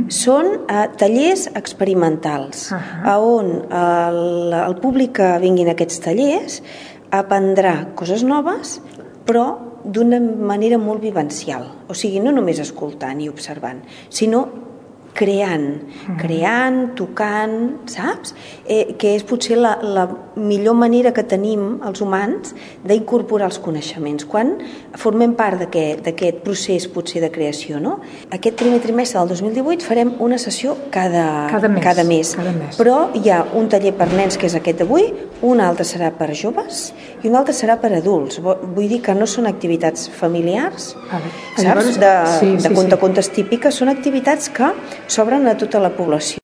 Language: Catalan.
són tallers experimentals, on el públic que vinguin a aquests tallers aprendrà coses noves, però d'una manera molt vivencial. O sigui, no només escoltant i observant, sinó creant, tocant, saps? Que és potser la millor manera que tenim els humans d'incorporar els coneixements. Quan formem part d'aquest procés potser de creació, no? Aquest primer trimestre del 2018 farem una sessió cada mes. Però hi ha un taller per nens, que és aquest d'avui, un altre serà per joves i un altre serà per adults. Vull dir que no són activitats familiars, saps? De contacontes típiques, són activitats que s'obren a tota la població.